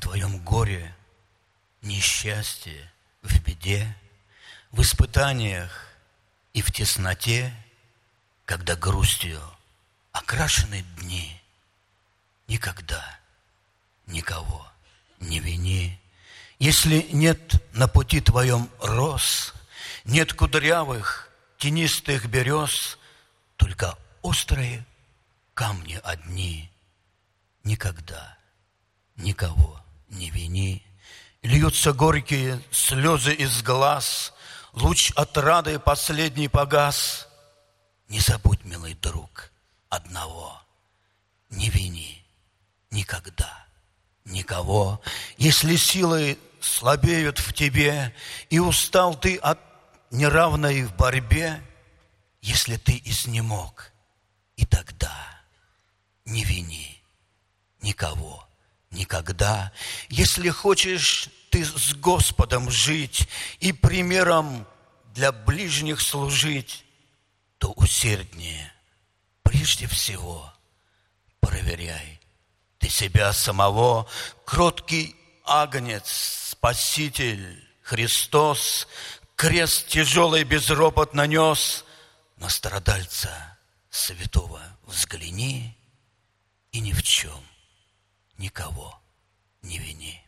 твоем горе, несчастье, в беде, в испытаниях и в тесноте, когда грустью окрашены дни, никогда никого не вини. Если нет на пути твоем роз, нет кудрявых тенистых берез, только острые камни одни, никогда никого не вини. Льются горькие слезы из глаз, луч отрады последний погас. Не забудь, милый друг, одного: не вини никогда никого. Если силы слабеют в тебе, и устал ты от неравной в борьбе, если ты изнемог, и тогда не вини никого никогда. Если хочешь ты с Господом жить и примером для ближних служить, то усерднее прежде всего проверяй ты себя самого. Кроткий агнец, Спаситель Христос, крест тяжелый безропотно нес. На страдальца святого взгляни и ни в чем никого не вини.